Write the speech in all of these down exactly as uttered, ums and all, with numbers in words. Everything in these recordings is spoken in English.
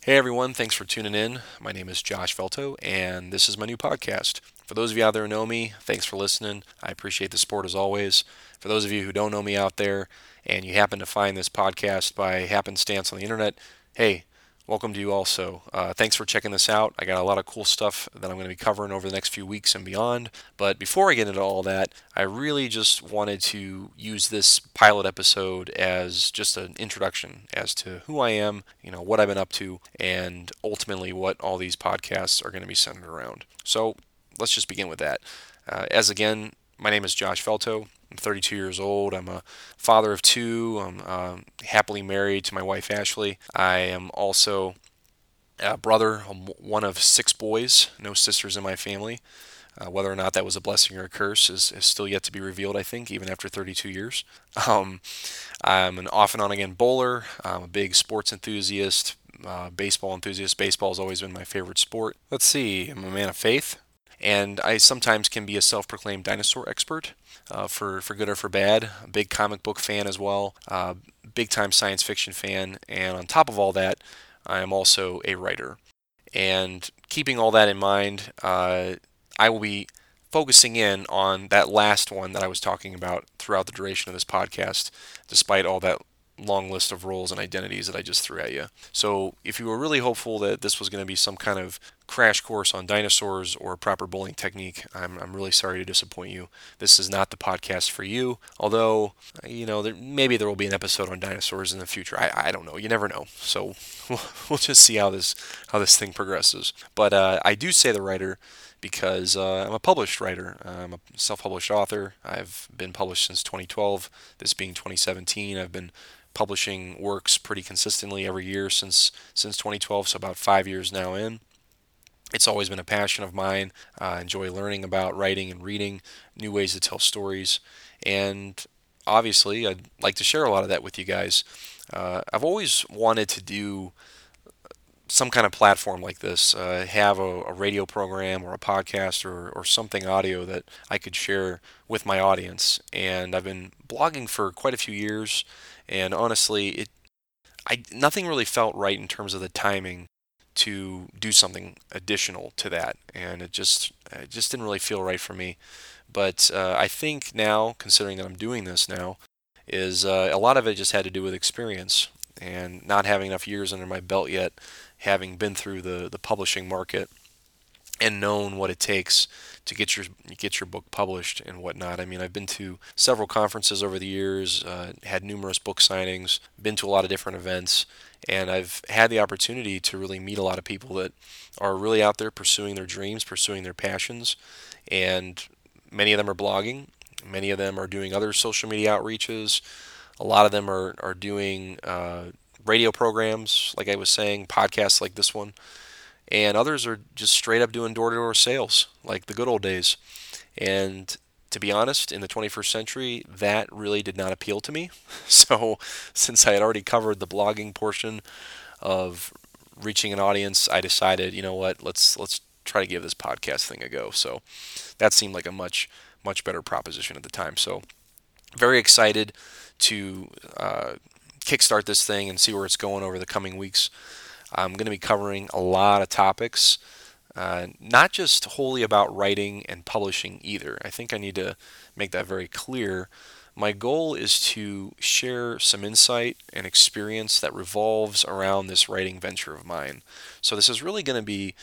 Hey everyone, thanks for tuning in. My name is Josh Felto, and this is my new podcast. For those of you out there who know me, thanks for listening. I appreciate the support as always. For those of you who don't know me out there and you happen to find this podcast by happenstance on the internet, hey, welcome to you also. Uh, thanks for checking this out. I got a lot of cool stuff that I'm going to be covering over the next few weeks and beyond. But before I get into all that, I really just wanted to use this pilot episode as just an introduction as to who I am, you know, what I've been up to, and ultimately what all these podcasts are going to be centered around. So let's just begin with that. Uh, as again, my name is Josh Felto. I'm thirty-two years old. I'm a father of two. I'm um, happily married to my wife Ashley. I am also a brother. I'm one of six boys, no sisters in my family. Uh, whether or not that was a blessing or a curse is, is still yet to be revealed, I think, even after thirty-two years. Um, I'm an off and on again bowler. I'm a big sports enthusiast, uh, baseball enthusiast. Baseball has always been my favorite sport. Let's see, I'm a man of faith, and I sometimes can be a self-proclaimed dinosaur expert, uh, for for good or for bad. A big comic book fan as well, uh, big time science fiction fan, and on top of all that, I am also a writer. And keeping all that in mind, uh, I will be focusing in on that last one that I was talking about throughout the duration of this podcast, despite all that long list of roles and identities that I just threw at you. So, if you were really hopeful that this was going to be some kind of crash course on dinosaurs or proper bowling technique, I'm, I'm really sorry to disappoint you. This is not the podcast for you. Although, you know, there, maybe there will be an episode on dinosaurs in the future. I, I don't know. You never know. So we'll, we'll just see how this how this thing progresses. But uh, I do say the writer because uh, I'm a published writer. I'm a self-published author. I've been published since twenty twelve. This being twenty seventeen, I've been publishing works pretty consistently every year since since twenty twelve, so about five years now in. It's always been a passion of mine. Uh, I enjoy learning about writing and reading new ways to tell stories, and obviously, I'd like to share a lot of that with you guys. Uh, I've always wanted to do some kind of platform like this, uh, have a, a radio program or a podcast or, or something audio that I could share with my audience. And I've been blogging for quite a few years, and honestly, it I nothing really felt right in terms of the timing to do something additional to that, and it just it just didn't really feel right for me. But uh, I think now, considering that I'm doing this now, is uh, a lot of it just had to do with experience and not having enough years under my belt yet, having been through the the publishing market and known what it takes to get your get your book published and whatnot. I mean, I've been to several conferences over the years, uh, had numerous book signings, been to a lot of different events, and I've had the opportunity to really meet a lot of people that are really out there pursuing their dreams, pursuing their passions, and many of them are blogging. Many of them are doing other social media outreaches. A lot of them are, are doing uh, radio programs, like I was saying, podcasts like this one, and others are just straight up doing door to door sales like the good old days. And to be honest, in the twenty-first century, that really did not appeal to me. So, since I had already covered the blogging portion of reaching an audience, I decided, you know what, let's let's try to give this podcast thing a go. So, that seemed like a much much better proposition at the time. So, very excited to uh, kickstart this thing and see where it's going over the coming weeks. I'm going to be covering a lot of topics, uh, not just wholly about writing and publishing either. I think I need to make that very clear. My goal is to share some insight and experience that revolves around this writing venture of mine. So, this is really going to be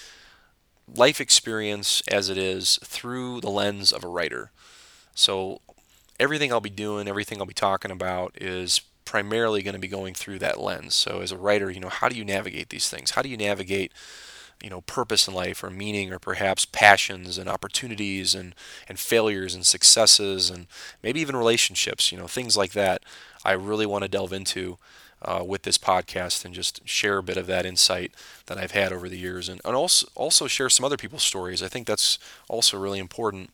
life experience as it is through the lens of a writer. So, everything I'll be doing, everything I'll be talking about is primarily going to be going through that lens. So as a writer, you know, how do you navigate these things? How do you navigate, you know, purpose in life or meaning or perhaps passions and opportunities and and failures and successes and maybe even relationships, you know, things like that. I really want to delve into uh, with this podcast and just share a bit of that insight that I've had over the years and, and also also share some other people's stories. I think that's also really important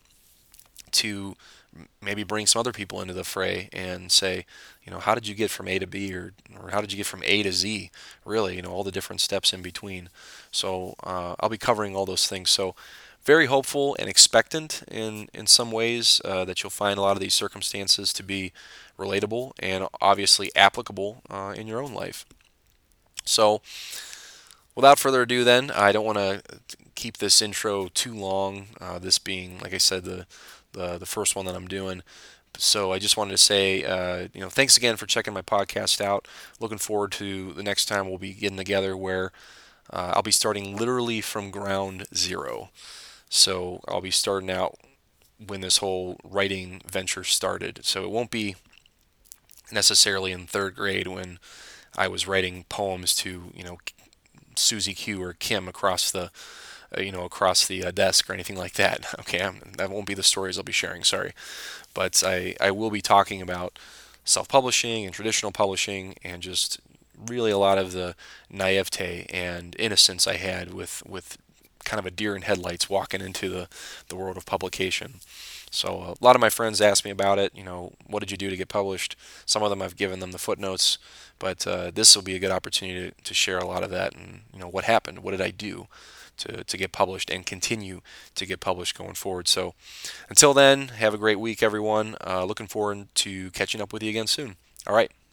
to maybe bring some other people into the fray and say, you know, how did you get from A to B, or or how did you get from A to Z? Really, you know, all the different steps in between. So uh, I'll be covering all those things. So very hopeful and expectant in in some ways uh, that you'll find a lot of these circumstances to be relatable and obviously applicable uh, in your own life. So without further ado, then, I don't want to keep this intro too long. Uh, this being, like I said, the, the the first one that I'm doing. So I just wanted to say, uh, you know, thanks again for checking my podcast out. Looking forward to the next time we'll be getting together, where uh, I'll be starting literally from ground zero. So I'll be starting out when this whole writing venture started. So it won't be necessarily in third grade when I was writing poems to, you know, Susie Q or Kim across the uh, you know across the uh, desk or anything like that. Okay, I'm, that won't be the stories I'll be sharing. Sorry, but I I will be talking about self-publishing and traditional publishing, and just really a lot of the naivete and innocence I had with with kind of a deer in headlights walking into the the world of publication. So uh, a lot of my friends ask me about it. You know, what did you do to get published? Some of them I've given them the footnotes, but uh, this will be a good opportunity to, to share a lot of that, and you know what happened. What did I do to to get published and continue to get published going forward? So until then, have a great week, everyone. Uh, looking forward to catching up with you again soon. All right.